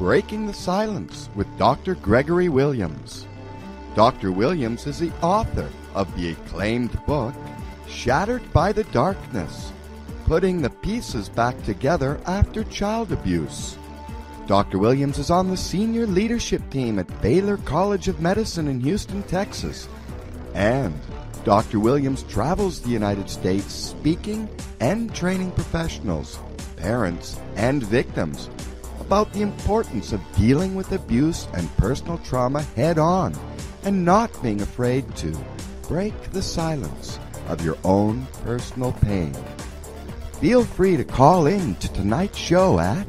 Breaking the Silence with Dr. Gregory Williams. Dr. Williams is the author of the acclaimed book, Shattered by the Darkness, Putting the Pieces Back Together After Child Abuse. Dr. Williams is on the senior leadership team at Baylor College of Medicine in Houston, Texas. And Dr. Williams travels the United States speaking and training professionals, parents, and victims about the importance of dealing with abuse and personal trauma head-on and not being afraid to break the silence of your own personal pain. Feel free to call in to tonight's show at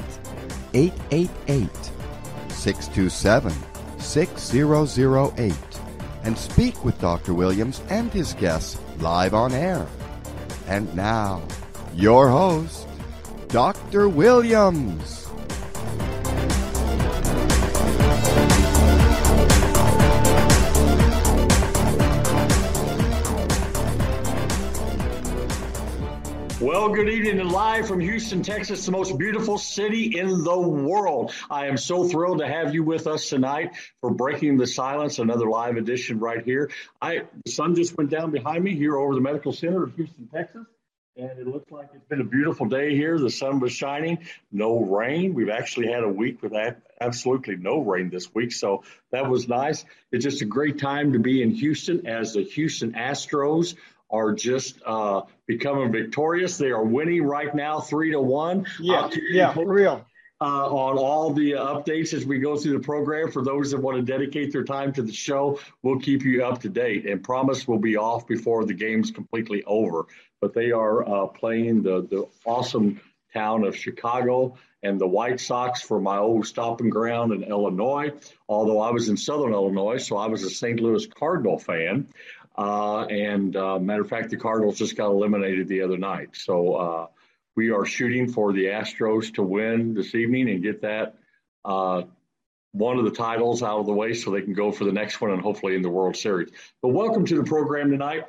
888-627-6008 and speak with Dr. Williams and his guests live on air. And now, your host, Dr. Williams. Well, good evening and live from Houston, Texas, the most beautiful city in the world. I am so thrilled to have you with us tonight for Breaking the Silence, another live edition right here. The sun just went down behind me here over the Medical Center of Houston, Texas, and it looks like it's been a beautiful day here. The sun was shining, no rain. We've actually had a week with absolutely no rain this week, so that was nice. It's just a great time to be in Houston as the Houston Astros are just becoming victorious. They are winning right now, 3-1. Yeah, for real. On all the updates as we go through the program. For those that want to dedicate their time to the show, we'll keep you up to date and promise we'll be off before the game's completely over. But they are playing the awesome town of Chicago and the White Sox for my old stomping ground in Illinois, although I was in Southern Illinois, so I was a St. Louis Cardinal fan. Matter of fact, the Cardinals just got eliminated the other night. So we are shooting for the Astros to win this evening and get that one of the titles out of the way so they can go for the next one and hopefully in the World Series. But welcome to the program tonight.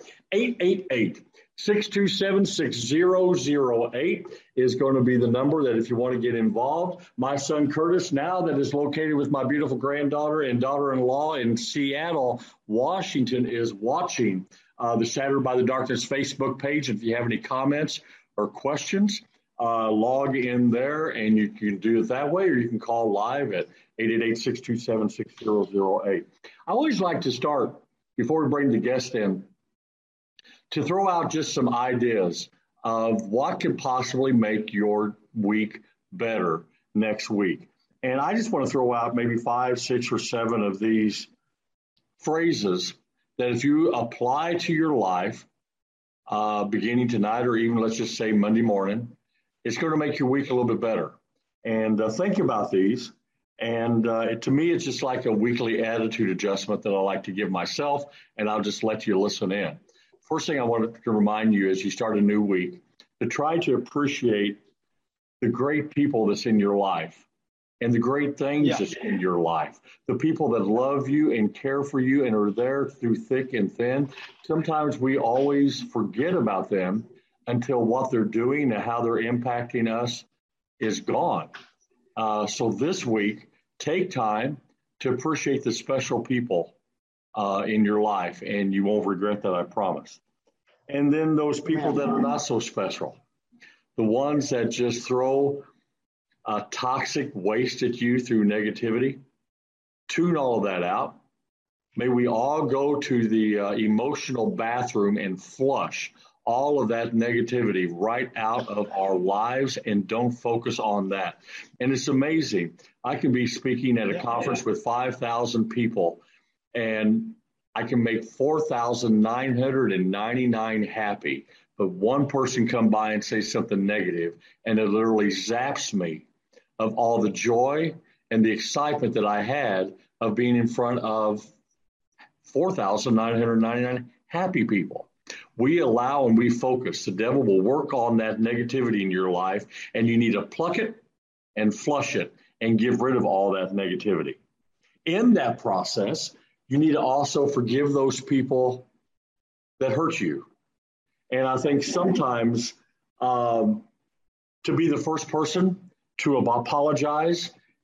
888-627-6008 is going to be the number that if you want to get involved. My son Curtis, now that is located with my beautiful granddaughter and daughter-in-law in Seattle, Washington, is watching the Shattered by the Darkness Facebook page. If you have any comments or questions, log in there and you can do it that way, or you can call live at 888-627-6008. I always like to start, before we bring the guest in, to throw out just some ideas of what could possibly make your week better next week. And I just want to throw out maybe 5, 6, or 7 of these phrases that if you apply to your life, beginning tonight or even let's just say Monday morning, it's going to make your week a little bit better. And think about these. And to me, it's just like a weekly attitude adjustment that I like to give myself, and I'll just let you listen in. First thing I wanted to remind you as you start a new week, to try to appreciate the great people that's in your life and the great things that's in your life, the people that love you and care for you and are there through thick and thin. Sometimes we always forget about them until what they're doing and how they're impacting us is gone. So this week, take time to appreciate the special people in your life, and you won't regret that, I promise. And then those people that are not so special, the ones that just throw toxic waste at you through negativity, tune all of that out. May we all go to the emotional bathroom and flush all of that negativity right out of our lives and don't focus on that. And it's amazing. I can be speaking at a conference with 5,000 people, and I can make 4,999 happy, but one person come by and say something negative, and it literally zaps me of all the joy and the excitement that I had of being in front of 4,999 happy people. We allow and we focus. The devil will work on that negativity in your life, and you need to pluck it and flush it and give rid of all that negativity. In that process, you need to also forgive those people that hurt you. And I think sometimes to be the first person to apologize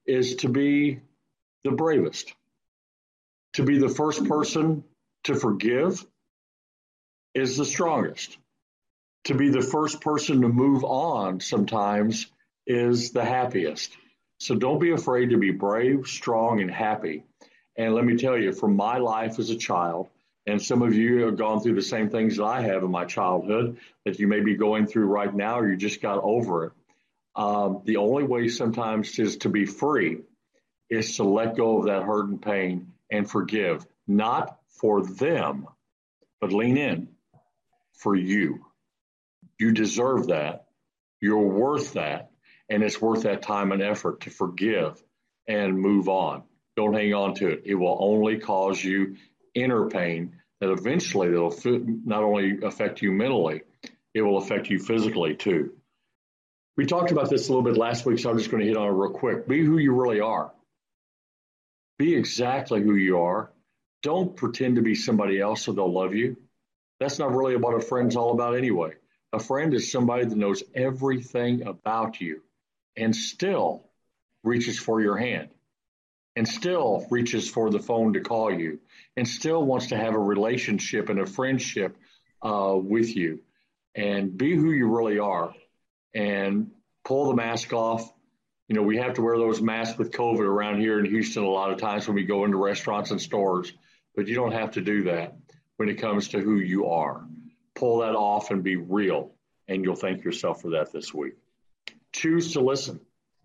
is to be the bravest. To be the first person to forgive is the strongest. To be the first person to move on sometimes is the happiest. So don't be afraid to be brave, strong, and happy. And let me tell you, from my life as a child, and some of you have gone through the same things that I have in my childhood that you may be going through right now, or you just got over it. The only way sometimes is to be free is to let go of that hurt and pain and forgive, not for them, but lean in for you. You deserve that. You're worth that. And it's worth that time and effort to forgive and move on. Don't hang on to it. It will only cause you inner pain that eventually will not only affect you mentally, it will affect you physically too. We talked about this a little bit last week, so I'm just going to hit on it real quick. Be who you really are. Be exactly who you are. Don't pretend to be somebody else so they'll love you. That's not really what a friend's all about anyway. A friend is somebody that knows everything about you and still reaches for your hand and still reaches for the phone to call you and still wants to have a relationship and a friendship with you. And be who you really are and pull the mask off. You know, we have to wear those masks with COVID around here in Houston a lot of times when we go into restaurants and stores, but you don't have to do that when it comes to who you are. Pull that off and be real, and you'll thank yourself for that this week. Choose to listen.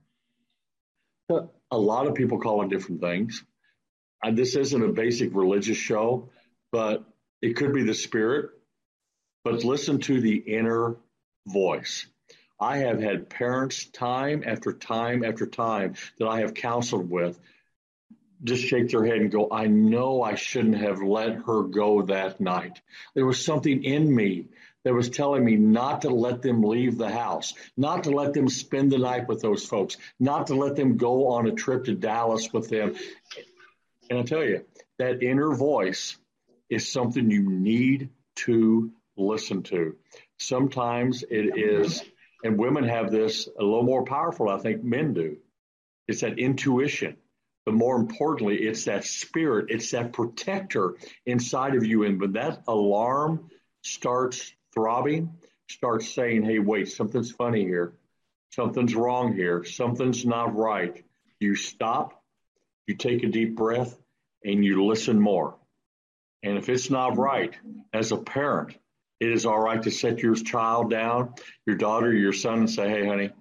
A lot of people call it different things. And this isn't a basic religious show, but it could be the spirit. But listen to the inner voice. I have had parents time after time after time that I have counseled with just shake their head and go, I know I shouldn't have let her go that night. There was something in me that was telling me not to let them leave the house, not to let them spend the night with those folks, not to let them go on a trip to Dallas with them. And I tell you, that inner voice is something you need to listen to. Sometimes it is, and women have this a little more powerful, I think men do. It's that intuition. But more importantly, it's that spirit, it's that protector inside of you. And when that alarm starts throbbing, starts saying, hey, wait, something's funny here. Something's wrong here. Something's not right. You stop, you take a deep breath, and you listen more. And if it's not right, as a parent, it is all right to set your child down, your daughter, your son, and say, hey, honey,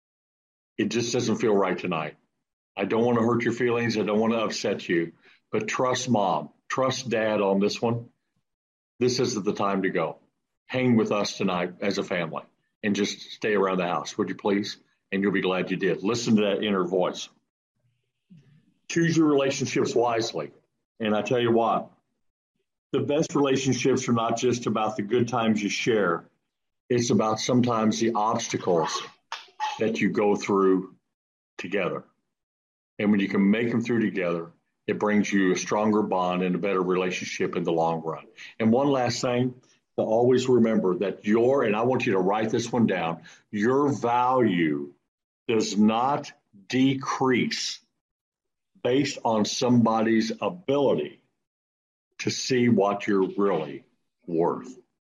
it just doesn't feel right tonight. I don't want to hurt your feelings. I don't want to upset you. But trust mom, trust dad on this one. This isn't the time to go. Hang with us tonight as a family and just stay around the house, would you please? And you'll be glad you did. Listen to that inner voice. Choose your relationships wisely. And I tell you what, the best relationships are not just about the good times you share. It's about sometimes the obstacles that you go through together. And when you can make them through together, it brings you a stronger bond and a better relationship in the long run. And one last thing, to always remember that and I want you to write this one down, your value does not decrease based on somebody's ability to see what you're really worth.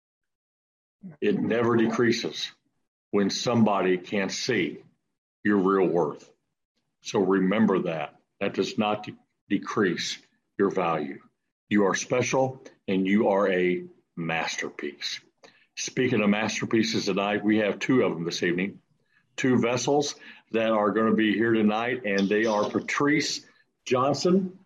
It never decreases when somebody can't see your real worth. So remember that. That does not decrease your value. You are special and you are a masterpiece. Speaking of masterpieces tonight, we have two of them this evening. Two vessels that are going to be here tonight, and they are Patrina Johnson,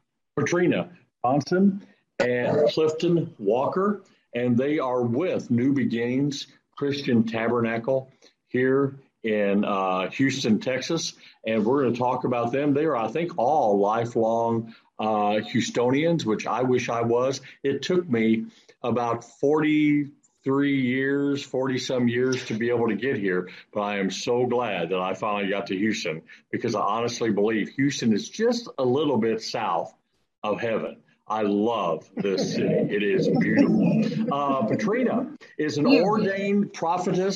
and Clifton Walker, and they are with New Beginnings Christian Tabernacle here in Houston, Texas, and we're going to talk about them. They are, I think, all lifelong Houstonians, which I wish I was. It took me about 40 some years to be able to get here, but I am so glad that I finally got to Houston, because I honestly believe Houston is just a little bit south of heaven. I love this city. It is beautiful. Patrina is an ordained prophetess,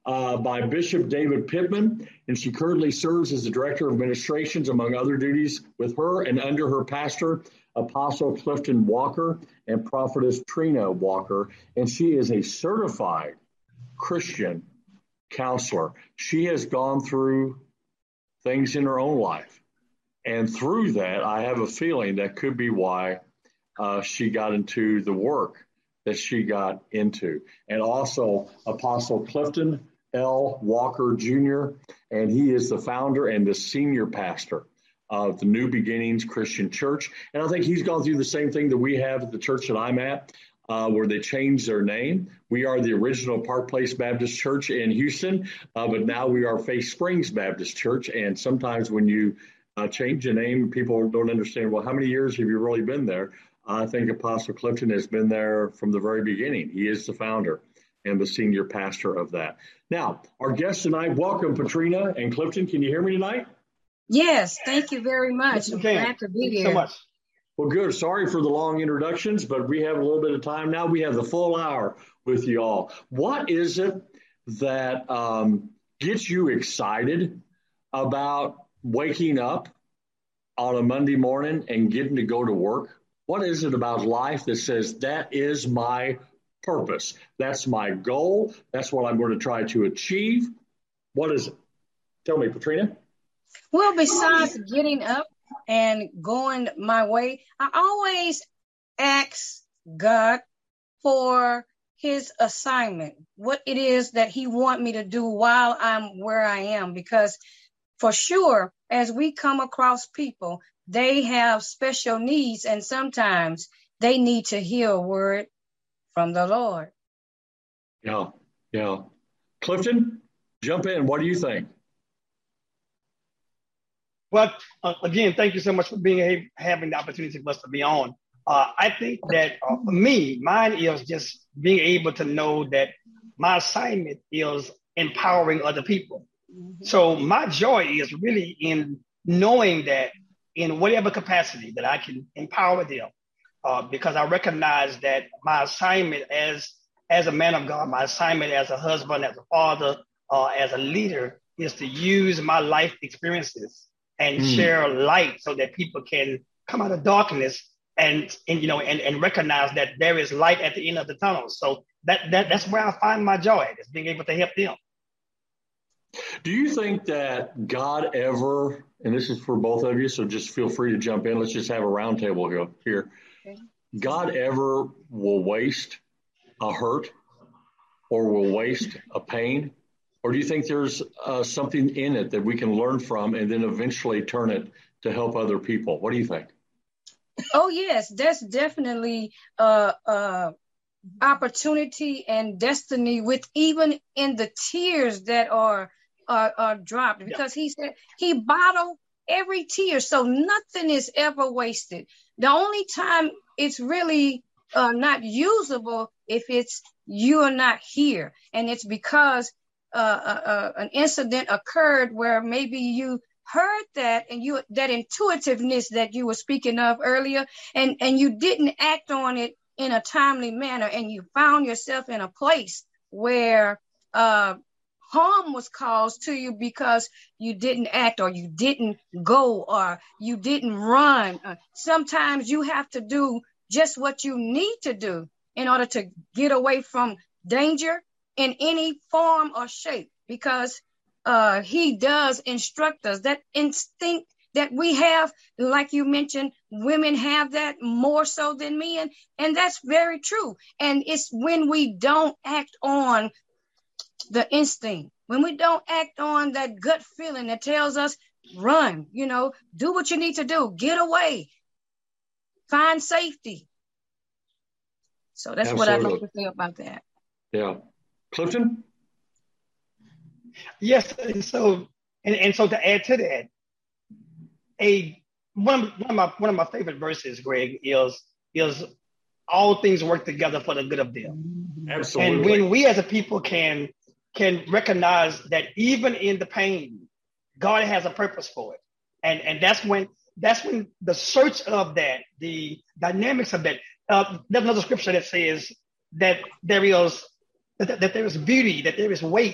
by Bishop David Pittman, and she currently serves as the Director of Administrations, among other duties, with her and under her pastor, Apostle Clifton Walker and Prophetess Trina Walker, and she is a certified Christian counselor. She has gone through things in her own life, and through that, I have a feeling that could be why she got into the work that she got into. And also Apostle Clifton L. Walker Jr., and he is the founder and the senior pastor of the New Beginnings Christian Church. And I think he's gone through the same thing that we have at the church that I'm at, where they changed their name. We are the original Park Place Baptist Church in Houston, but now we are Faith Springs Baptist Church. And sometimes when you change the name, people don't understand, well, how many years have you really been there? I think Apostle Clifton has been there from the very beginning. He is the founder and the senior pastor of that. Now, our guests tonight, welcome, Patrina and Clifton. Can you hear me tonight? Yes, thank you very much. I'm glad to be here. So much. Well, good. Sorry for the long introductions, but we have a little bit of time now. We have the full hour with you all. What is it that gets you excited about waking up on a Monday morning and getting to go to work? What is it about life that says that is my purpose? That's my goal. That's what I'm going to try to achieve. What is it? Tell me, Patrina. Well, besides getting up and going my way, I always ask God for his assignment, what it is that he wants me to do while I'm where I am. Because for sure, as we come across people, they have special needs, and sometimes they need to hear a word from the Lord. Yeah. Clifton, jump in. What do you think? Well, again, thank you so much for having the opportunity for us to be on. I think that for me, mine is just being able to know that my assignment is empowering other people. Mm-hmm. So my joy is really in knowing that in whatever capacity that I can empower them, because I recognize that my assignment as a man of God, my assignment as a husband, as a father, as a leader, is to use my life experiences and share light so that people can come out of darkness and recognize that there is light at the end of the tunnel. So that's where I find my joy, is being able to help them. Do you think that God ever, and this is for both of you, so just feel free to jump in. Let's just have a roundtable here. Okay. God ever will waste a hurt or will waste a pain? Or do you think there's something in it that we can learn from and then eventually turn it to help other people? What do you think? Oh, yes, that's definitely opportunity and destiny, with even in the tears that are dropped, because he said he bottled every tear. So nothing is ever wasted. The only time it's really not usable if it's you are not here. And it's because an incident occurred where maybe you heard that and that intuitiveness that you were speaking of earlier, and you didn't act on it in a timely manner, and you found yourself in a place where harm was caused to you because you didn't act, or you didn't go, or you didn't run. Sometimes you have to do just what you need to do in order to get away from danger in any form or shape, because he does instruct us. That instinct that we have, like you mentioned, women have that more so than men, and that's very true. And it's when we don't act on the instinct, when we don't act on that gut feeling that tells us, run, do what you need to do, get away, find safety. So that's Absolutely. What I'd like to say about that. Yeah. Clifton? Yes, and so to add to that, one of my favorite verses, Greg, is all things work together for the good of them. Absolutely. And when we as a people can recognize that even in the pain, God has a purpose for it, and that's when the search of that, the dynamics of that. There's another scripture that says that there is beauty, that there is weight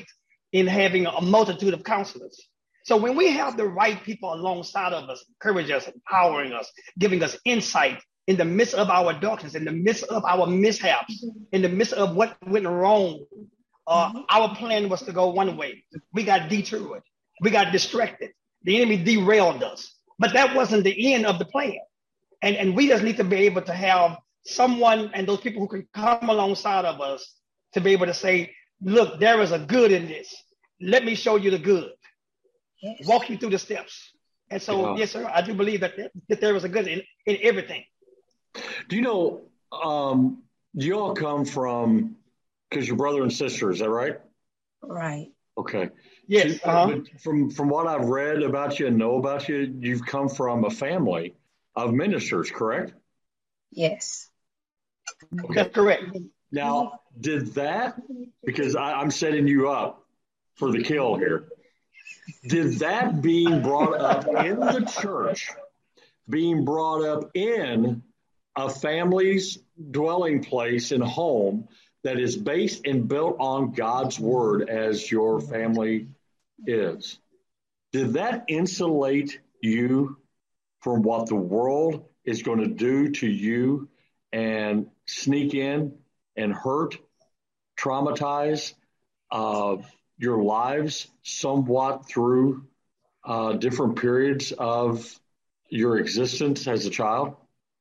in having a multitude of counselors. So when we have the right people alongside of us, encouraging us, empowering us, giving us insight in the midst of our darkness, in the midst of our mishaps, in the midst of what went wrong, our plan was to go one way. We got detoured. We got distracted. The enemy derailed us. But that wasn't the end of the plan. And we just need to be able to have someone and those people who can come alongside of us to be able to say, look, there is a good in this. Let me show you the good. Yes. Walk you through the steps. And so, yes, sir, I do believe that there is a good in everything. Do you know, you all come from, because you're brother and sister, is that right? Right. Okay. Yes. So, from what I've read about you and know about you, you've come from a family of ministers, correct? Yes. Okay. That's correct. Now, did that, because I'm setting you up for the kill here, did that being brought up in the church, being brought up in a family's dwelling place and home that is based and built on God's word as your family is, did that insulate you from what the world is going to do to you and sneak in and hurt, traumatize your lives somewhat through different periods of your existence as a child?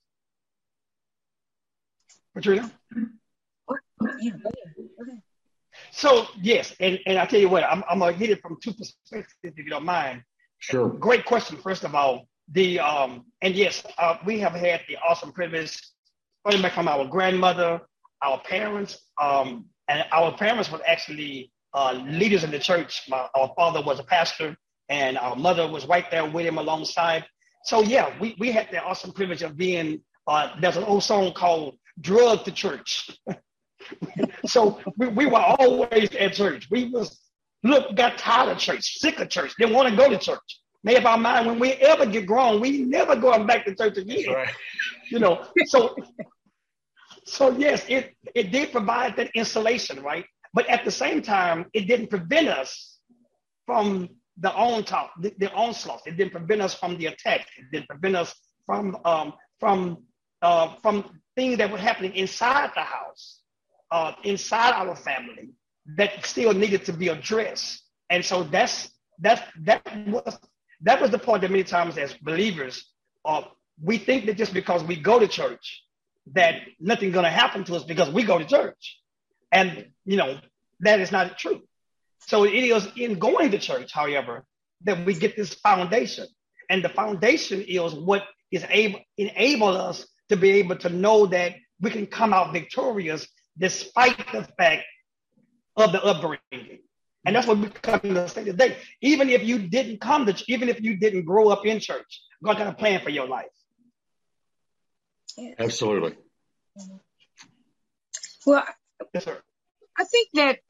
Patricia? So, yes, and I tell you what, I'm going to hit it from two perspectives, if you don't mind. Sure. Great question, first of all. And yes, we have had the awesome privilege, starting back from our grandmother, our parents, and our parents were actually leaders in the church. Our father was a pastor, and our mother was right there with him alongside. So, yeah, we had the awesome privilege of being, there's an old song called Drug to Church. So we were always at church. We got tired of church, sick of church, didn't want to go to church. Made up our mind when we ever get grown, we never going back to church again. Right. You know, so yes, it did provide that insulation, right? But at the same time, it didn't prevent us from the onslaught. It didn't prevent us from the attack. It didn't prevent us from things that were happening inside the house. Inside our family that still needed to be addressed. And so that was the point that many times as believers, we think that just because we go to church, that nothing's going to happen to us because we go to church. And, that is not true. So it is in going to church, however, that we get this foundation. And the foundation is what is enable us to be able to know that we can come out victorious despite the fact of the upbringing. And that's what we come to say today. Even if you didn't grow up in church, God got a plan for your life. Absolutely. Well, yes, sir. I think that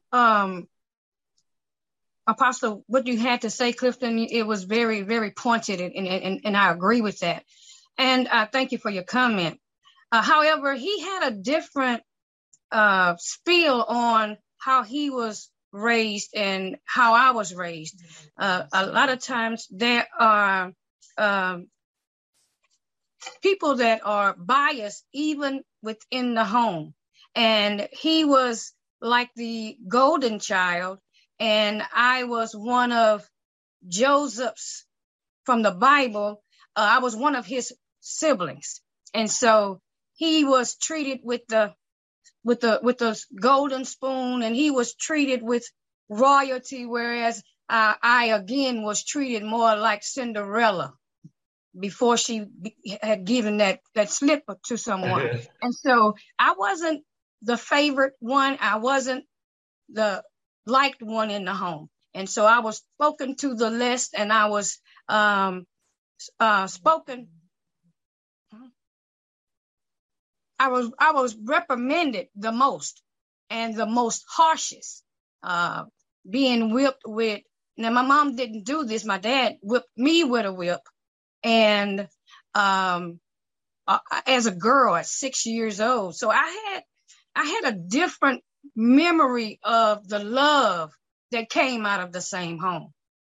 Apostle, what you had to say, Clifton, it was very, very pointed, and I agree with that. And I thank you for your comment. However, he had a different spiel on how he was raised and how I was raised. A lot of times there are people that are biased even within the home. And he was like the golden child, and I was one of Joseph's from the Bible. I was one of his siblings. And so he was treated with the golden spoon, and he was treated with royalty, whereas I again was treated more like Cinderella before she had given that slipper to someone. And so I wasn't the favorite one. I wasn't the liked one in the home. And so I was spoken to the less, and I was spoken. I was reprimanded the most and the most harshest, being whipped with. Now, my mom didn't do this. My dad whipped me with a whip. And as a girl at 6 years old. So I had a different memory of the love that came out of the same home.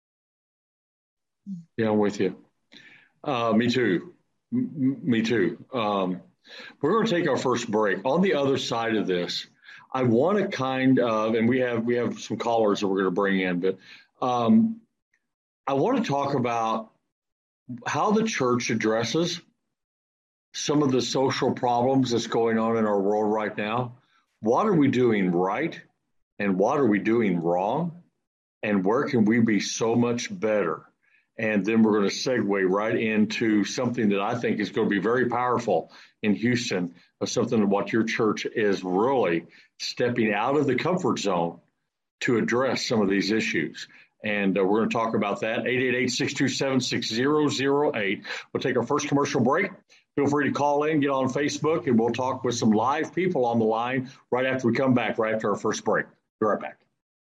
Yeah, I'm with you. Me too. Me too. We're going to take our first break. On the other side of this, I want to kind of, and we have some callers that we're going to bring in, but I want to talk about how the church addresses some of the social problems that's going on in our world right now. What are we doing right, and what are we doing wrong, and where can we be so much better? And then we're going to segue right into something that I think is going to be very powerful in Houston, something that what your church is really stepping out of the comfort zone to address some of these issues. And we're going to talk about that. 888-627-6008. We'll take our first commercial break. Feel free to call in, get on Facebook, and we'll talk with some live people on the line right after we come back, right after our first break. Be right back.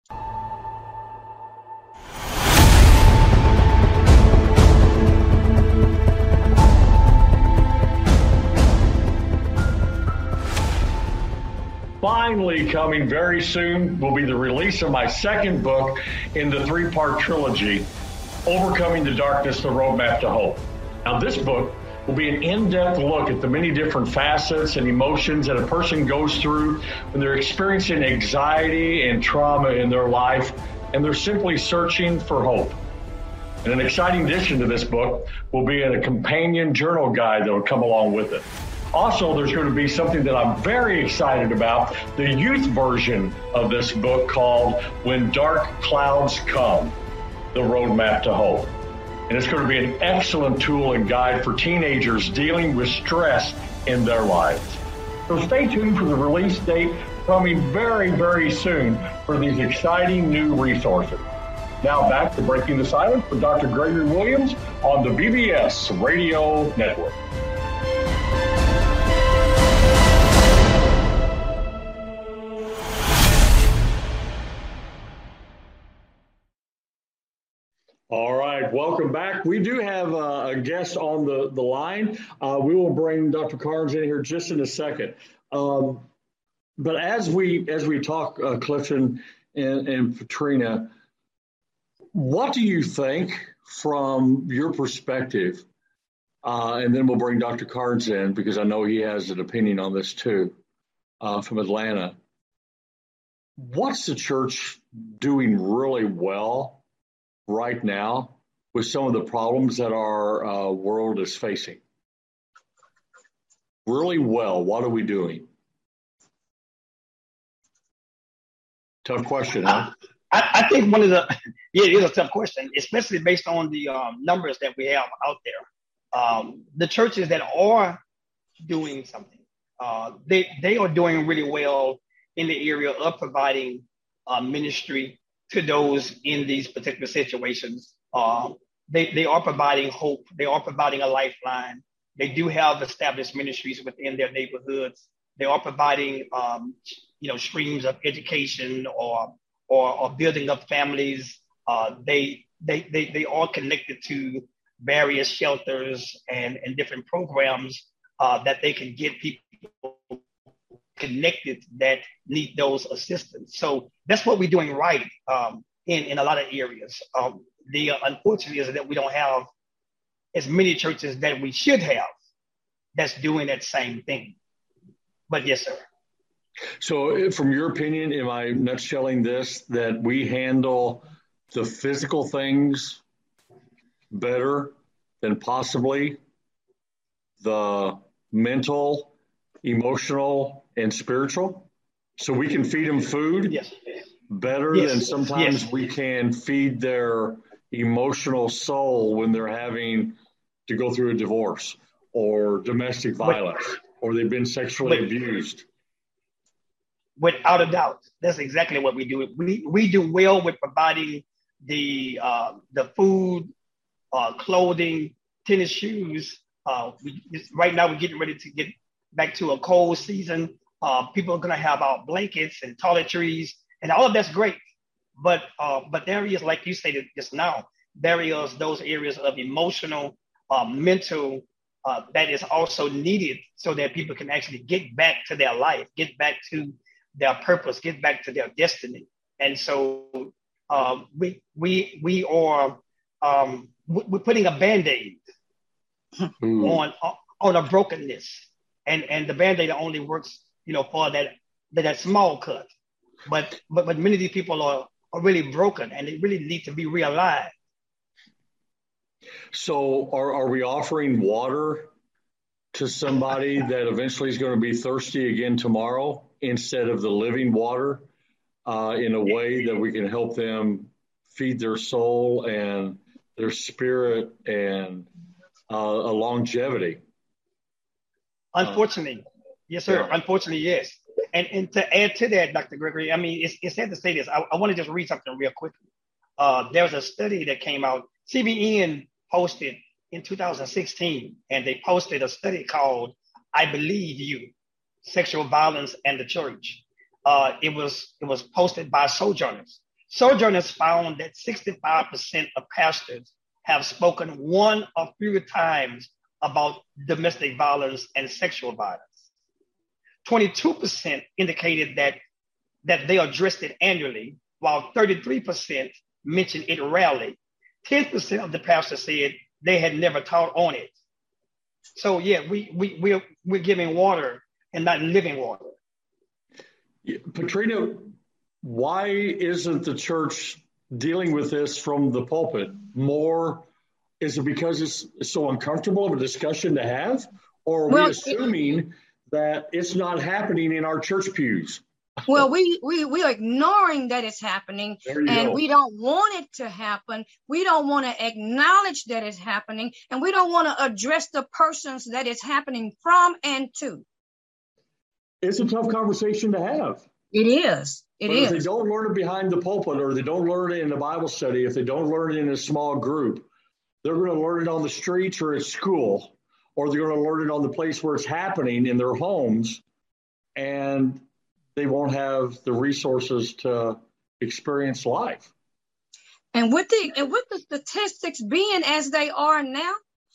Finally, coming very soon will be the release of my second book in the three-part trilogy, Overcoming the Darkness, The Roadmap to Hope. Now, this book will be an in-depth look at the many different facets and emotions that a person goes through when they're experiencing anxiety and trauma in their life, and they're simply searching for hope. And an exciting addition to this book will be a companion journal guide that will come along with it. Also, there's going to be something that I'm very excited about, the youth version of this book called When Dark Clouds Come, The Roadmap to Hope. And it's going to be an excellent tool and guide for teenagers dealing with stress in their lives. So stay tuned for the release date coming very, very soon for these exciting new resources. Now back to Breaking the Silence with Dr. Gregory Williams on the BBS Radio Network. All right, welcome back. We do have a guest on the line. We will bring Dr. Carnes in here just in a second. But as we talk, Clifton and Katrina, what do you think from your perspective? And then we'll bring Dr. Carnes in because I know he has an opinion on this too, from Atlanta. What's the church doing really well right now with some of the problems that our world is facing? Really well, what are we doing? Tough question, huh? I think one of the, it is a tough question, especially based on the numbers that we have out there. The churches that are doing something, they are doing really well in the area of providing ministry to those in these particular situations. They are providing hope. They are providing a lifeline. They do have established ministries within their neighborhoods. They are providing, streams of education or building up families. They are connected to various shelters and different programs that they can get people connected that need those assistance. So that's what we're doing right in a lot of areas. The unfortunate is that we don't have as many churches that we should have that's doing that same thing. But yes, sir. So from your opinion, am I nutshelling this, that we handle the physical things better than possibly the mental, emotional, and spiritual? So we can feed them food better than sometimes we can feed their emotional soul when they're having to go through a divorce or domestic violence or they've been sexually abused. Without a doubt, that's exactly what we do. We do well with providing the food, clothing, tennis shoes. Right now, we're getting ready to get back to a cold season. People are going to have our blankets and toiletries, and all of that's great. But there is, like you stated just now, there is those areas of emotional, mental that is also needed so that people can actually get back to their life, get back to their purpose, get back to their destiny. And so we're putting a Band-Aid on a brokenness, and the Band-Aid only works, for that small cut. But many of these people are really broken, and they really need to be realigned. So are we offering water to somebody that eventually is going to be thirsty again tomorrow instead of the living water, in a way that we can help them feed their soul and their spirit and a longevity? Unfortunately, yes, sir. Yeah. Unfortunately, yes. And to add to that, Dr. Gregory, I mean, it's sad to say this. I want to just read something real quickly. There's a study that came out. CBN posted in 2016, and they posted a study called "I Believe You: Sexual Violence and the Church." It was posted by Sojourners. Sojourners found that 65% of pastors have spoken one or fewer times about domestic violence and sexual violence. 22% indicated that they addressed it annually, while 33% mentioned it rarely. 10% of the pastors said they had never taught on it. So yeah, we're giving water and not living water. Patrina, why isn't the church dealing with this from the pulpit more? Is it because it's so uncomfortable of a discussion to have? Or are we assuming that it's not happening in our church pews? Well, we're ignoring that it's happening, and we don't want it to happen. We don't want to acknowledge that it's happening, and we don't want to address the persons that it's happening from and to. It's a tough conversation to have. It is. If they don't learn it behind the pulpit, or they don't learn it in the Bible study, if they don't learn it in a small group, they're going to learn it on the streets or at school, or they're going to learn it on the place where it's happening in their homes, and they won't have the resources to experience life. And with the statistics being as they are now,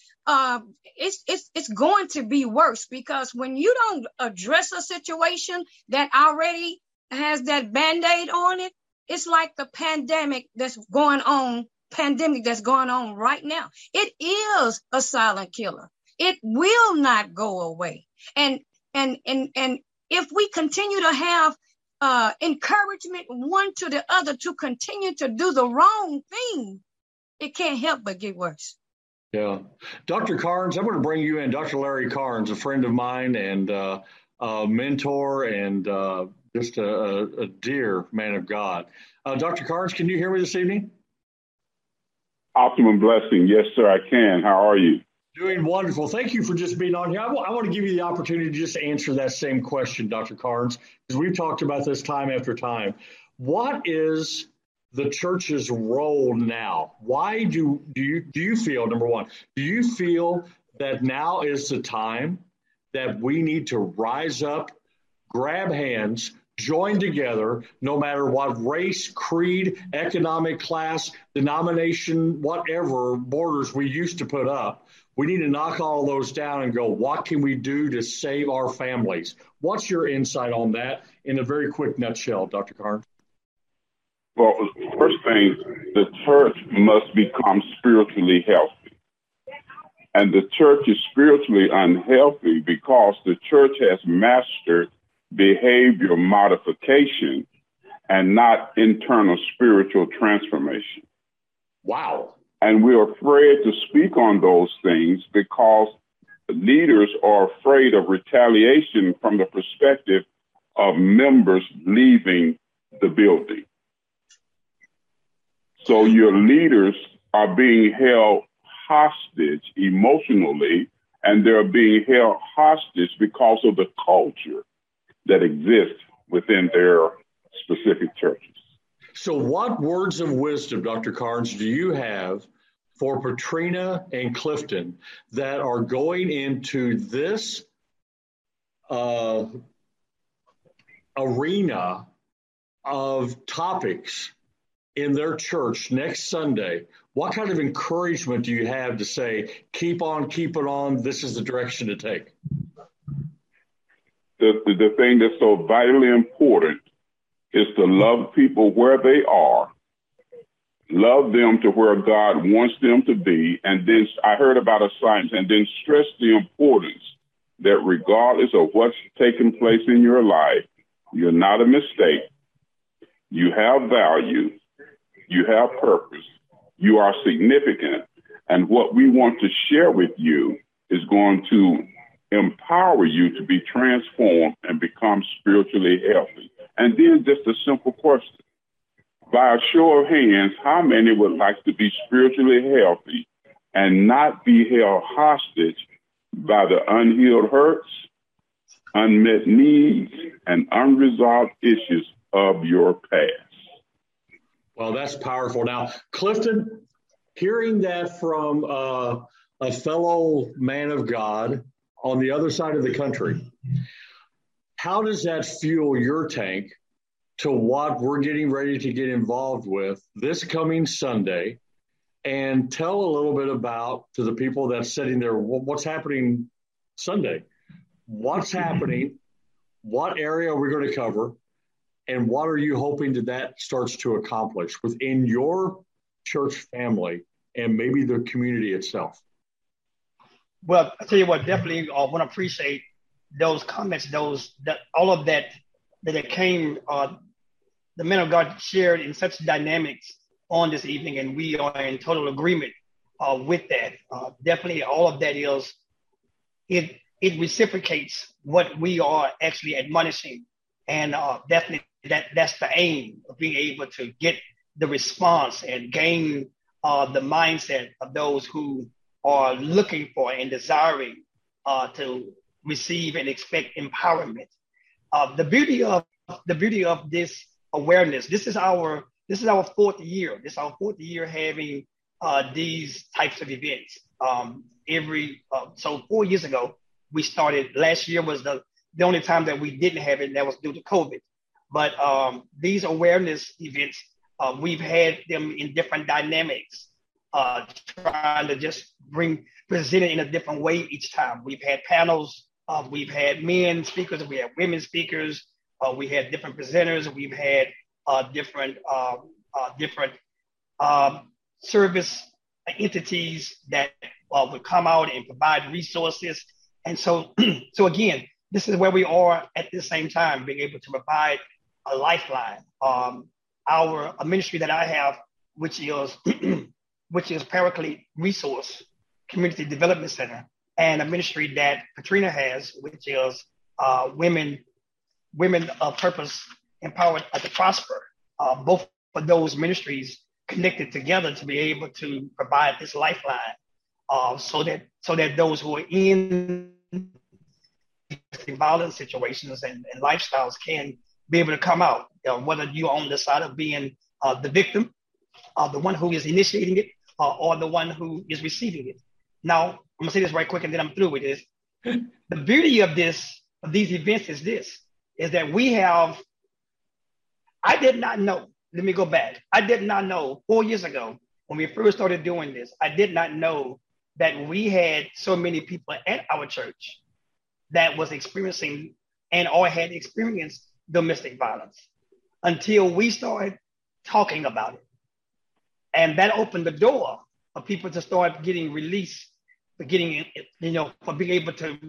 it's going to be worse, because when you don't address a situation that already has that Band-Aid on it, it's like the pandemic that's going on right now. It is a silent killer. It will not go away. And if we continue to have encouragement one to the other to continue to do the wrong thing, it can't help but get worse. Yeah. Dr. Carnes, I'm going to bring you in. Dr. Larry Carnes, a friend of mine and a mentor and just a dear man of God. Dr. Carnes, can you hear me this evening? Optimum blessing. Yes, sir, I can. How are you? Doing wonderful. Thank you for just being on here. I want to give you the opportunity to just answer that same question, Dr. Carnes, because we've talked about this time after time. What is the church's role now? Why do you feel, number one, do you feel that now is the time that we need to rise up, grab hands, join together, no matter what race, creed, economic class, denomination, whatever borders we used to put up? We need to knock all those down and go, what can we do to save our families? What's your insight on that in a very quick nutshell, Dr. Carnes? Well, first thing, the church must become spiritually healthy. And the church is spiritually unhealthy because the church has mastered behavior modification and not internal spiritual transformation. Wow. And we're afraid to speak on those things because leaders are afraid of retaliation from the perspective of members leaving the building. So your leaders are being held hostage emotionally, and they're being held hostage because of the culture that exists within their specific churches. So what words of wisdom, Dr. Carnes, do you have for Patrina and Clifton that are going into this arena of topics in their church next Sunday? What kind of encouragement do you have to say, keep on, keep it on, this is the direction to take? The thing that's so vitally important is to love people where they are love them to where God wants them to be. And then I heard about assignments, and then stress the importance that regardless of what's taking place in your life, you're not a mistake. You have value. You have purpose. You are significant. And what we want to share with you is going to empower you to be transformed and become spiritually healthy. And then just a simple question. By a show of hands, how many would like to be spiritually healthy and not be held hostage by the unhealed hurts, unmet needs, and unresolved issues of your past? Well, that's powerful. Now, Clifton, hearing that from a fellow man of God on the other side of the country, how does that fuel your tank to what we're getting ready to get involved with this coming Sunday? And tell a little bit about, to the people that's sitting there, what's happening Sunday? What's happening? What area are we going to cover? And what are you hoping that starts to accomplish within your church family and maybe the community itself? Well, I tell you what, definitely want to appreciate those comments, all of that it came, the men of God shared in such dynamics on this evening, and we are in total agreement with that. Definitely all of that it reciprocates what we are actually admonishing. And definitely that's the aim of being able to get the response and gain the mindset of those who are looking for and desiring to receive and expect empowerment. The beauty of this awareness. This is our fourth year. This is our fourth year having these types of events. So 4 years ago we started. Last year was the only time that we didn't have it, and that was due to COVID. But these awareness events, we've had them in different dynamics, trying to just present it in a different way each time. We've had panels, we've had men speakers, we had women speakers, we had different presenters, we've had different service entities that would come out and provide resources. And so again, this is where we are at the same time, being able to provide a lifeline. A ministry that I have, which is Paraclete Resource Community Development Center, and a ministry that Katrina has, which is Women of Purpose Empowered to Prosper. Both of those ministries connected together to be able to provide this lifeline, so that those who are in violent situations and lifestyles can be able to come out, whether you're on the side of being the victim, the one who is initiating it, or the one who is receiving it. Now, I'm gonna say this right quick and then I'm through with this. The beauty of these events is that we have, I did not know, let me go back. I did not know 4 years ago when we first started doing this, I did not know that we had so many people at our church that was experiencing or had experienced domestic violence until we started talking about it. And that opened the door for people to start getting released, for being able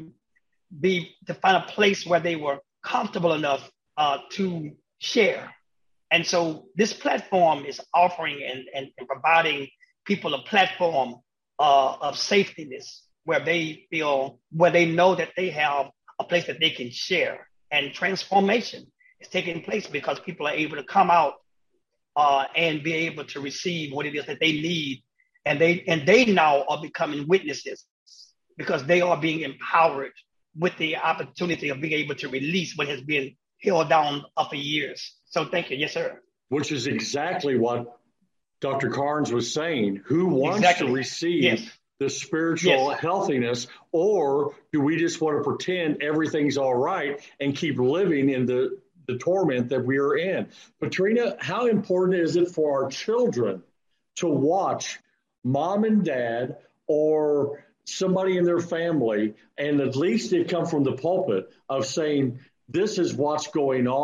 to find a place where they were comfortable enough to share. And so this platform is offering and providing people a platform of safetyness where they know that they have a place that they can share, and transformation is taking place because people are able to come out and be able to receive what it is that they need. And they now are becoming witnesses because they are being empowered with the opportunity of being able to release what has been held down for years. So thank you. Yes, sir. Which is exactly what Dr. Carnes was saying. Who wants to receive the spiritual healthiness, or do we just want to pretend everything's all right and keep living in the torment that we are in? Katrina, how important is it for our children to watch mom and dad or somebody in their family, and at least it come from the pulpit of saying, this is what's going on,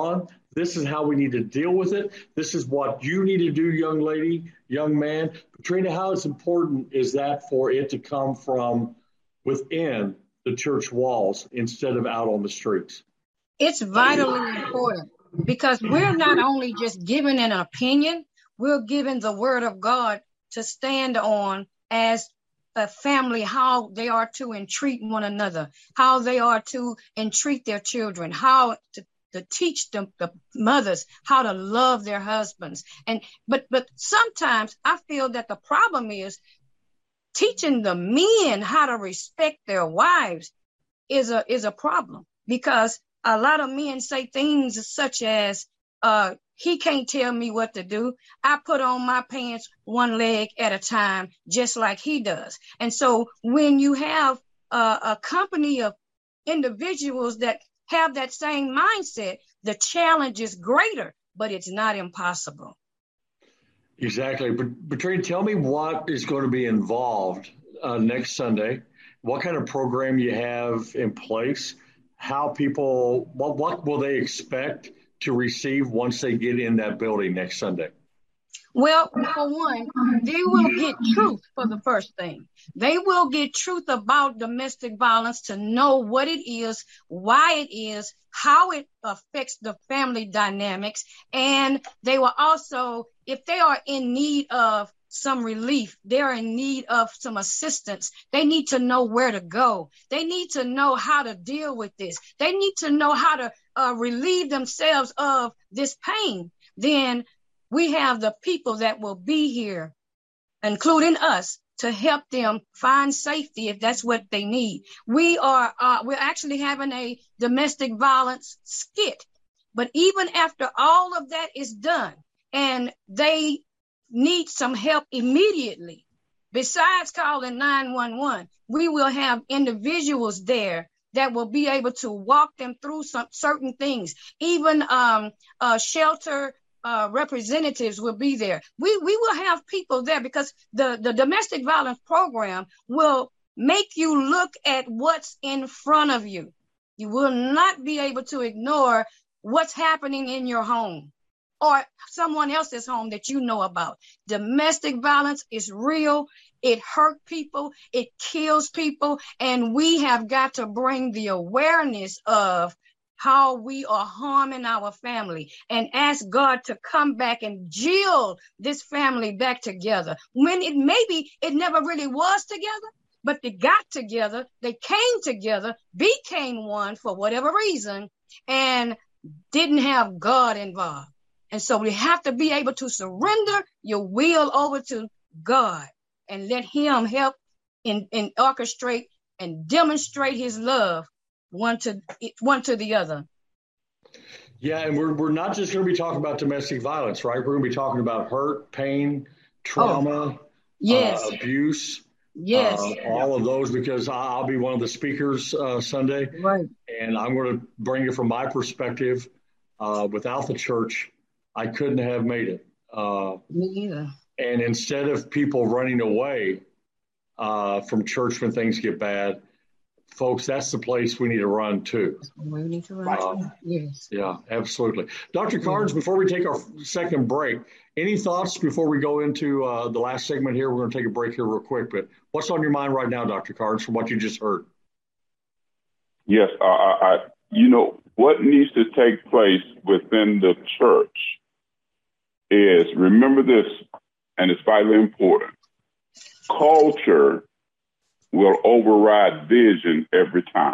This is how we need to deal with it. This is what you need to do, young lady, young man. Katrina, how it's important is that for it to come from within the church walls instead of out on the streets? It's vitally important because we're not only just giving an opinion, we're giving the word of God to stand on as a family, how they are to entreat one another, how they are to entreat their children, how to teach them, the mothers, how to love their husbands. But sometimes I feel that the problem is teaching the men how to respect their wives is a problem, because a lot of men say things such as, he can't tell me what to do. I put on my pants one leg at a time, just like he does. And so when you have a company of individuals that have that same mindset, the challenge is greater, but it's not impossible. Exactly. But Katrina, tell me what is going to be involved next Sunday. What kind of program you have in place? How people, what will they expect to receive once they get in that building next Sunday? Well, for one, they will get truth for the first thing. They will get truth about domestic violence, to know what it is, why it is, how it affects the family dynamics. And they will also, if they are in need of some relief, they're in need of some assistance, they need to know where to go. They need to know how to deal with this. They need to know how to relieve themselves of this pain. Then we have the people that will be here, including us, to help them find safety if that's what they need. We're actually having a domestic violence skit. But even after all of that is done and they need some help immediately, besides calling 911, we will have individuals there that will be able to walk them through some certain things. Even shelter representatives will be there. We will have people there, because the domestic violence program will make you look at what's in front of you. You will not be able to ignore what's happening in your home or someone else's home that you know about. Domestic violence is real. It hurts people. It kills people. And we have got to bring the awareness of how we are harming our family and ask God to come back and jill this family back together. When maybe it never really was together, but they got together, they came together, became one for whatever reason, and didn't have God involved. And so we have to be able to surrender your will over to God and let him help in orchestrate and demonstrate his love one to the other. Yeah, and we're not just going to be talking about domestic violence, right? We're going to be talking about hurt, pain, trauma, abuse, all of those, because I'll be one of the speakers Sunday, right? And I'm going to bring it from my perspective. Without the church, I couldn't have made it. Me either. And instead of people running away from church when things get bad, folks, that's the place we need to run to. We need to run. Yes. Yeah, absolutely. Dr. Carnes, before we take our second break, any thoughts before we go into the last segment here? We're going to take a break here real quick, but what's on your mind right now, Dr. Carnes, from what you just heard? Yes, what needs to take place within the church is, remember this, and it's vitally important, culture will override vision every time.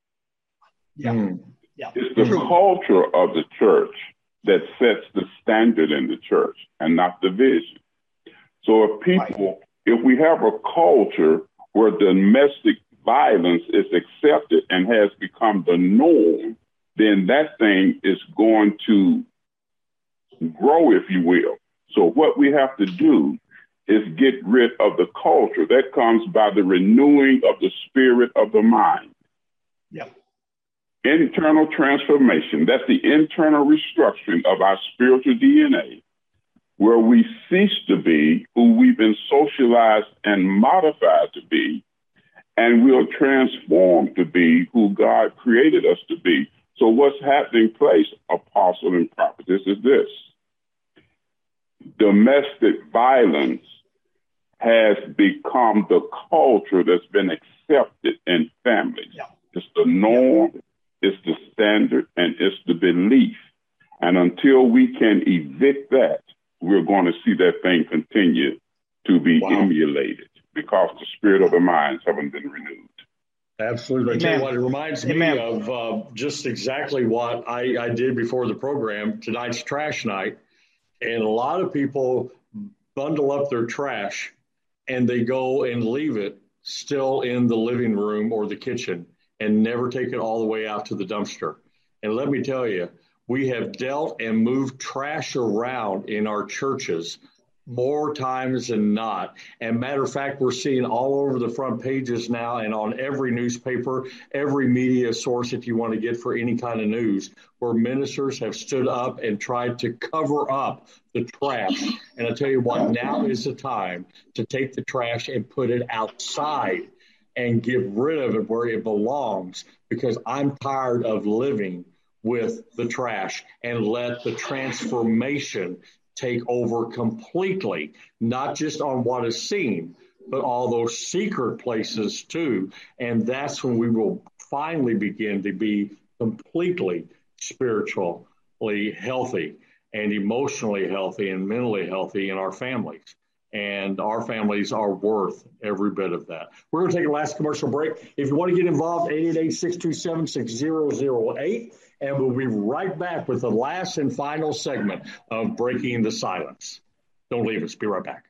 Yeah. It's the culture of the church that sets the standard in the church and not the vision. So if we have a culture where domestic violence is accepted and has become the norm, then that thing is going to grow, if you will. So what we have to do is get rid of the culture. That comes by the renewing of the spirit of the mind. Yep. Internal transformation, that's the internal restructuring of our spiritual DNA, where we cease to be who we've been socialized and modified to be, and we'll transform to be who God created us to be So what's happening place, apostle and prophetess, is this. Domestic violence has become the culture that's been accepted in families. Yeah. It's the norm, it's the standard, and it's the belief. And until we can evict that, we're going to see that thing continue to be emulated because the spirit of the minds haven't been renewed. Absolutely. I tell you what, it reminds me of just exactly what I did before the program. Tonight's trash night, and a lot of people bundle up their trash and they go and leave it still in the living room or the kitchen and never take it all the way out to the dumpster. And let me tell you, we have dealt and moved trash around in our churches more times than not. And matter of fact, we're seeing all over the front pages now and on every newspaper, every media source that you want to get for any kind of news, where ministers have stood up and tried to cover up the trash. And I tell you what, now is the time to take the trash and put it outside and get rid of it where it belongs, because I'm tired of living with the trash, and let the transformation take over completely, not just on what is seen, but all those secret places too. And that's when we will finally begin to be completely spiritually healthy and emotionally healthy and mentally healthy in our families. And our families are worth every bit of that. We're going to take a last commercial break. If you want to get involved, 888-627-6008. And we'll be right back with the last and final segment of Breaking the Silence. Don't leave us. Be right back.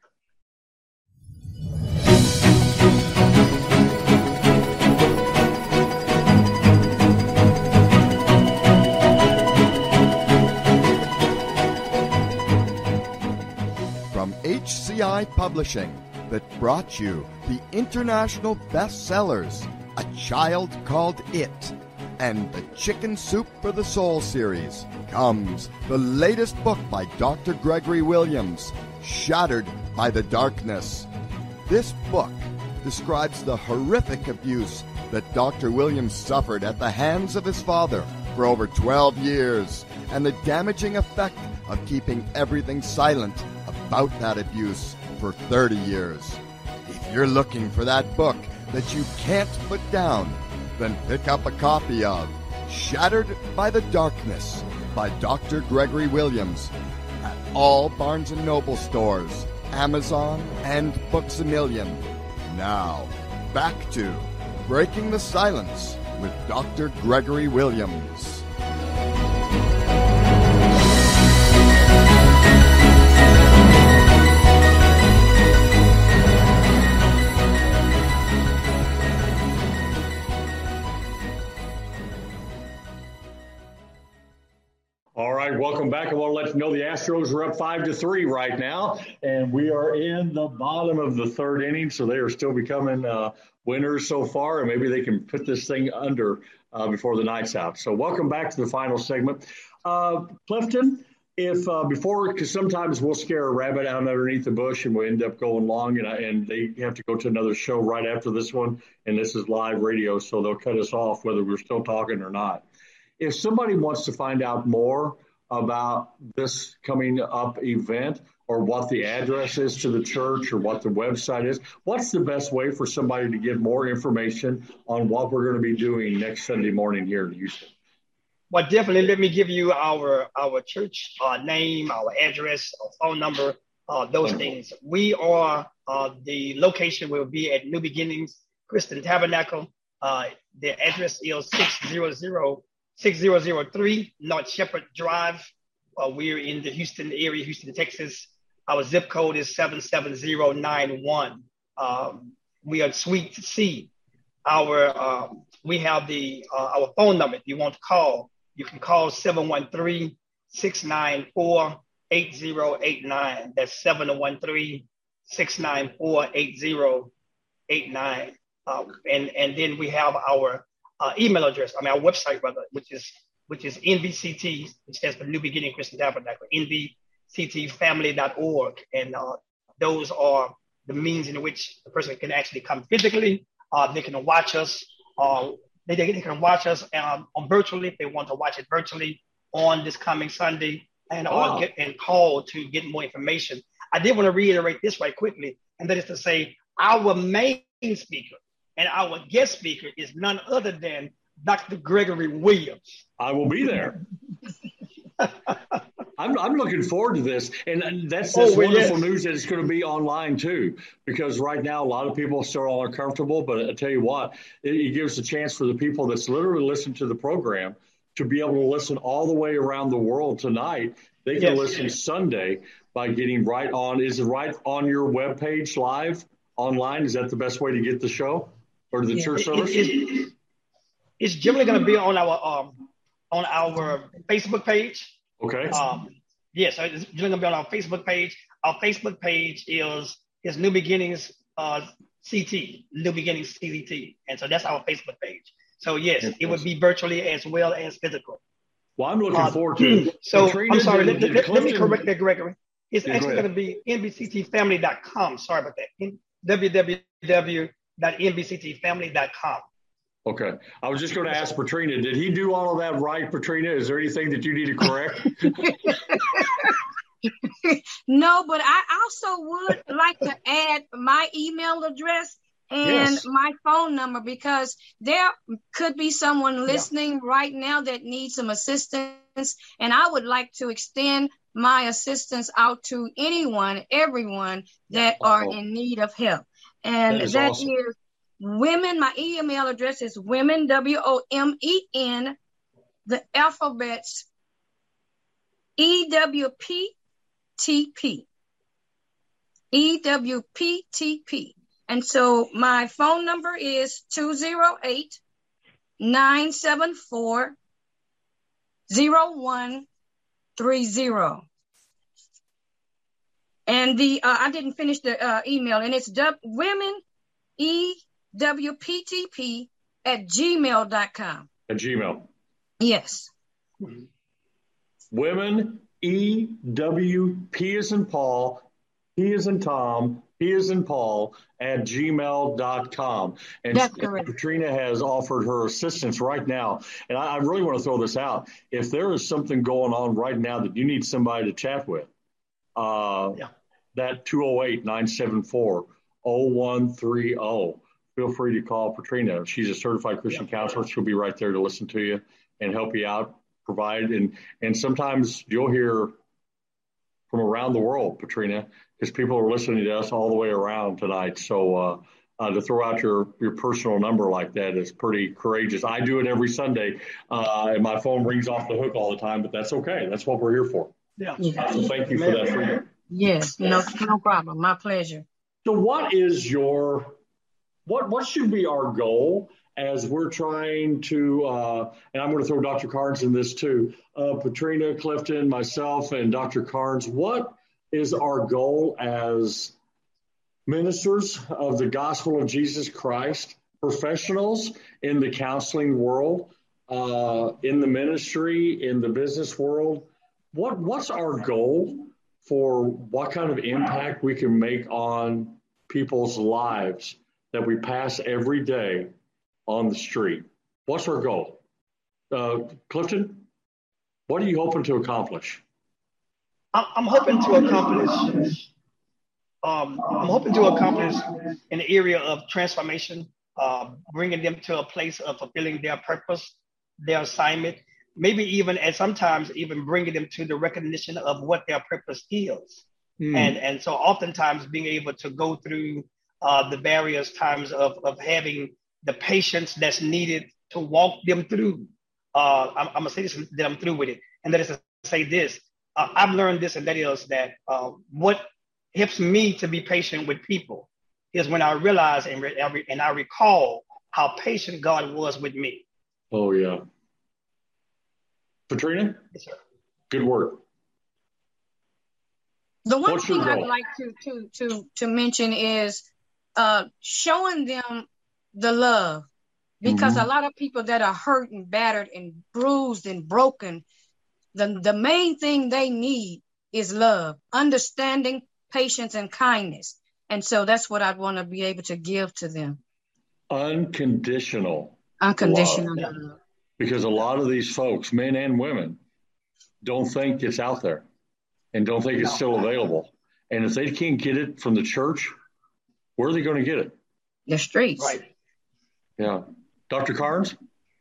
From HCI Publishing, that brought you the international bestsellers, A Child Called It, and the Chicken Soup for the Soul series, comes the latest book by Dr. Gregory Williams, Shattered by the Darkness. This book describes the horrific abuse that Dr. Williams suffered at the hands of his father for over 12 years, and the damaging effect of keeping everything silent about that abuse for 30 years. If you're looking for that book that you can't put down, then pick up a copy of Shattered by the Darkness by Dr. Gregory Williams at all Barnes & Noble stores, Amazon, and Books A Million. Now, back to Breaking the Silence with Dr. Gregory Williams. All right, welcome back. I want to let you know the Astros are up 5-3 right now, and we are in the bottom of the third inning, so they are still becoming winners so far, and maybe they can put this thing under before the night's out. So welcome back to the final segment. Clifton, if before, because sometimes we'll scare a rabbit out underneath the bush and we'll end up going long, and they have to go to another show right after this one, and this is live radio, so they'll cut us off whether we're still talking or not. If somebody wants to find out more about this coming up event, or what the address is to the church, or what the website is, what's the best way for somebody to get more information on what we're going to be doing next Sunday morning here in Houston? Well, definitely let me give you our church name, our address, our phone number, those things. We are, the location will be at New Beginnings Christian Tabernacle. The address is 6003 North Shepherd Drive. We're in the Houston area, Houston, Texas. Our zip code is 77091. We are Suite C. We have our phone number. If you want to call, you can call 713-694-8089. That's 713-694-8089. And then we have our email address, our website rather, which is NBCT, which stands for New Beginning Christian Tabernacle, NBCTfamily.org. And those are the means in which the person can actually come physically. They can watch us They can watch us on virtually if they want to watch it virtually on this coming Sunday, and or get and call to get more information. I did want to reiterate this right quickly, and that is to say our main speaker and our guest speaker is none other than Dr. Gregory Williams. I will be there. I'm looking forward to this, and that's wonderful news that it's going to be online too. Because right now, a lot of people are still uncomfortable. But I tell you what, it gives a chance for the people that's literally listening to the program to be able to listen all the way around the world tonight. They can listen Sunday by getting right on. Is it right on your webpage live online? Is that the best way to get the show or the church service? It's generally going to be on our Facebook page. Okay. So it's going to be on our Facebook page. Our Facebook page is New Beginnings CT, New Beginnings CT, and so that's our Facebook page. So yes, it would be virtually as well as physical. Well, I'm looking forward to it. So I'm sorry, let me correct that, Gregory. It's actually going to be nbctfamily.com. Sorry about that. www.nbctfamily.com. Okay. I was just going to ask Patrina, did he do all of that right, Patrina? Is there anything that you need to correct? No, but I also would like to add my email address and my phone number, because there could be someone listening right now that needs some assistance, and I would like to extend my assistance out to everyone that are in need of help. And that awesome. Is women. My email address is women, WOMEN, the alphabets, EWPTP. EWPTP. And so my phone number is 208-974-0130. And I didn't finish the email, and it's women, EWPTP @gmail.com. At Gmail. Yes. Women, EWP as in Paul, P as in Tom, P as in Paul, @gmail.com. And that's correct. Patrina has offered her assistance right now. And I really want to throw this out. If there is something going on right now that you need somebody to chat with, that 208-974-0130. Feel free to call Patrina. She's a certified Christian counselor. She'll be right there to listen to you and help you out, provide. And sometimes you'll hear from around the world, Patrina, because people are listening to us all the way around tonight. So to throw out your personal number like that is pretty courageous. I do it every Sunday, and my phone rings off the hook all the time, but that's okay. That's what we're here for. Yeah. So thank you for that, Patrina. Yes, no problem. My pleasure. So what is what should be our goal as we're trying to, and I'm going to throw Dr. Carnes in this too, Patrina, Clifton, myself, and Dr. Carnes, what is our goal as ministers of the gospel of Jesus Christ, professionals in the counseling world, in the ministry, in the business world? What's our goal for what kind of impact we can make on people's lives that we pass every day on the street? What's our goal? Clifton, what are you hoping to accomplish? I'm hoping to accomplish an area of transformation, bringing them to a place of fulfilling their purpose, their assignment, maybe even and sometimes even bringing them to the recognition of what their purpose is. And so oftentimes being able to go through the various times of having the patience that's needed to walk them through. I'm going to say this, that I'm through with it. And that is to say this. I've learned this, and that is that what helps me to be patient with people is when I realize and I recall how patient God was with me. Oh, yeah. Patrina? Yes, sir. Good work. The one thing I'd like to mention is showing them the love, because a lot of people that are hurt and battered and bruised and broken, the main thing they need is love, understanding, patience, and kindness. And so that's what I'd want to be able to give to them. Unconditional Unconditional love. Because a lot of these folks, men and women, don't think it's out there and don't think it's still available. And if they can't get it from the church, where are they going to get it? The streets. Right. Yeah. Dr. Carnes?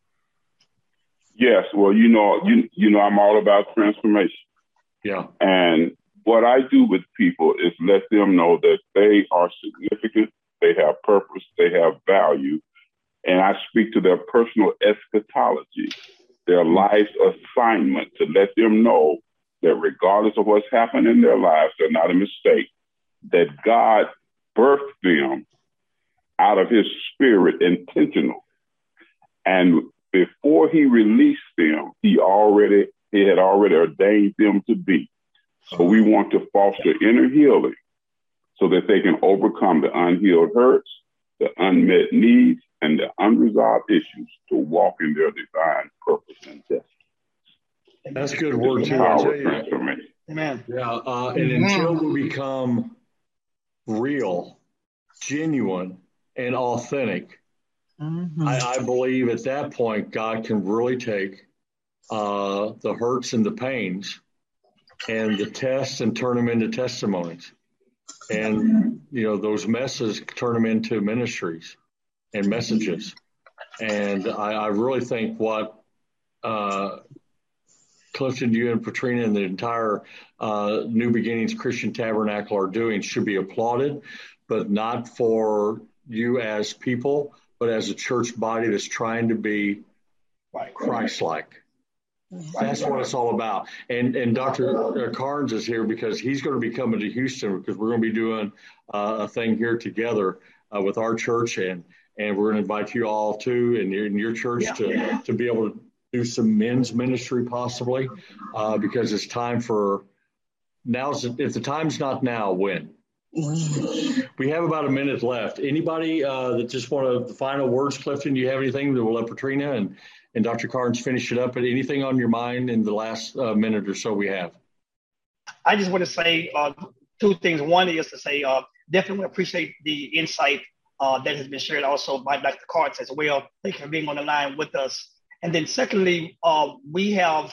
Yes. Well, you know, I'm all about transformation. Yeah. And what I do with people is let them know that they are significant, they have purpose, they have value. And I speak to their personal eschatology, their life's assignment, to let them know that regardless of what's happened in their lives, they're not a mistake, that God birthed them out of his spirit intentional. And before he released them, he had already ordained them to be. So we want to foster inner healing so that they can overcome the unhealed hurts, the unmet needs, and the unresolved issues to walk in their divine purpose and destiny. That's a good word, too. Amen. Yeah, and until we become real, genuine, and authentic, I believe at that point, God can really take the hurts and the pains and the tests and turn them into testimonies. And, those messes turn them into ministries and messages. And I really think what Clifton, you and Patrina and the entire New Beginnings Christian Tabernacle are doing should be applauded, but not for you as people, but as a church body that's trying to be Christ-like. That's what it's all about. And Dr. Carnes is here because he's going to be coming to Houston because we're going to be doing a thing here together with our church, and we're going to invite you all too in your church to be able to do some men's ministry possibly because it's time for now. If the time's not now, when? We have about a minute left. Anybody that just want the final words, Clifton? Do you have anything that will let Patrina and Dr. Carnes finish it up? But anything on your mind in the last minute or so we have? I just want to say two things. One is to say definitely appreciate the insight that has been shared also by Dr. Carnes as well. Thank you for being on the line with us. And then secondly, we have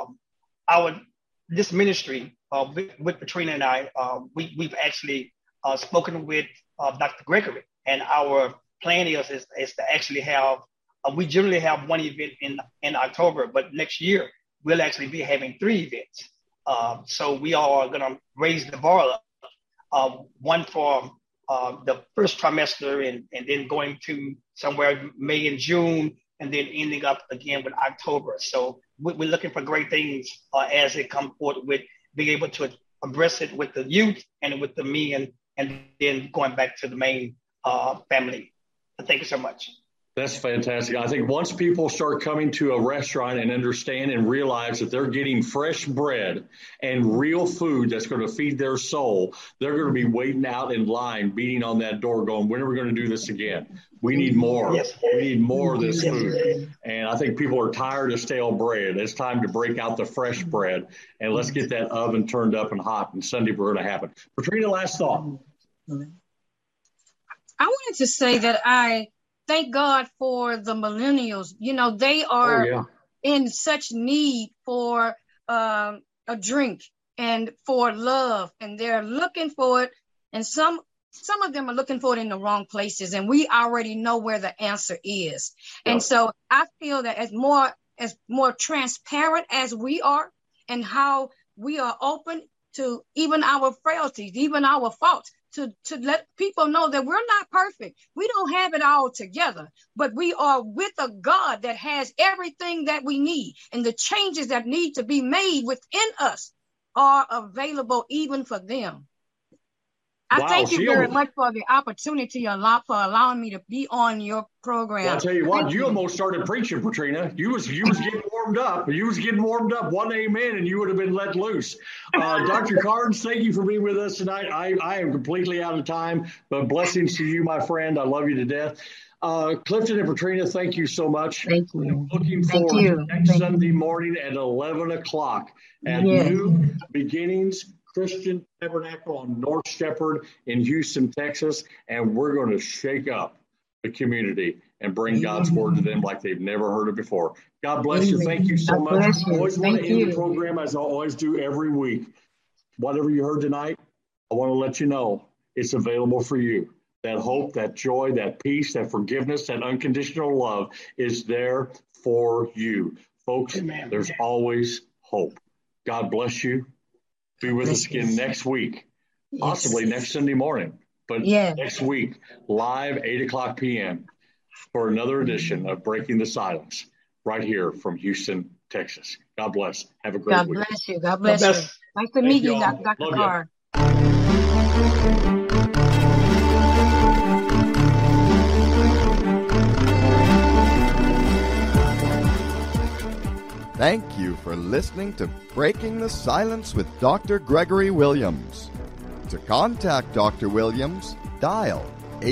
this ministry with Patrina and I. We've actually spoken with Dr. Gregory, and our plan is to actually have. We generally have one event in October, but next year we'll actually be having 3 events. So we are going to raise the bar up, one for the first trimester and then going to somewhere May and June, and then ending up again with October. So we're looking for great things as it comes forward with being able to address it with the youth and with the men, and then going back to the main family. Thank you so much. That's fantastic. I think once people start coming to a restaurant and understand and realize that they're getting fresh bread and real food that's going to feed their soul, they're going to be waiting out in line, beating on that door going, when are we going to do this again? We need more. Yes. We need more of this food. And I think people are tired of stale bread. It's time to break out the fresh bread, and let's get that oven turned up and hot, and Sunday we're going to happen. Patrina, last thought. I wanted to say that I thank God for the millennials. They are in such need for a drink and for love, and they're looking for it. And some of them are looking for it in the wrong places, and we already know where the answer is. Yeah. And so I feel that as more transparent as we are, and how we are open to even our frailties, even our faults, to let people know that we're not perfect. We don't have it all together, but we are with a God that has everything that we need, and the changes that need to be made within us are available even for them. I thank you very much for the opportunity, for allowing me to be on your program. Well, I'll tell you what, you almost started preaching, Patrina. You was getting warmed up. You was getting warmed up. One amen, and you would have been let loose. Dr. Carnes, thank you for being with us tonight. I am completely out of time, but blessings to you, my friend. I love you to death. Clifton and Patrina, thank you so much. Thank you. Looking forward to next Sunday morning at 11 o'clock at New Beginnings Christian Tabernacle on North Shepherd in Houston, Texas, and we're going to shake up. the community and bring God's word to them like they've never heard it before. God bless you. Thank you so much. I always want to end the program, as I always do every week. Whatever you heard tonight, I want to let you know it's available for you. That hope, that joy, that peace, that forgiveness, that unconditional love is there for you. Folks, there's always hope. God bless you. Be with us again next week, possibly next Sunday morning, but next week, live 8:00 p.m. for another edition of Breaking the Silence right here from Houston, Texas. God bless. Have a great week. God bless you. God bless you. Nice to meet you, Dr. Carr. Thank you for listening to Breaking the Silence with Dr. Gregory Williams. To contact Dr. Williams, dial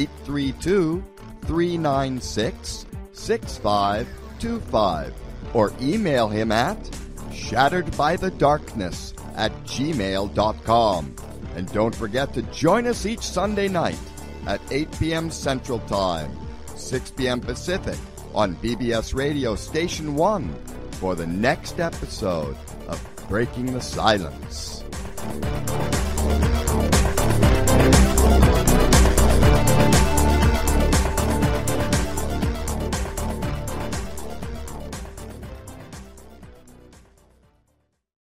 832-396-6525 or email him at shatteredbythedarkness@gmail.com. And don't forget to join us each Sunday night at 8 p.m. Central Time, 6 p.m. Pacific on BBS Radio Station 1 for the next episode of Breaking the Silence.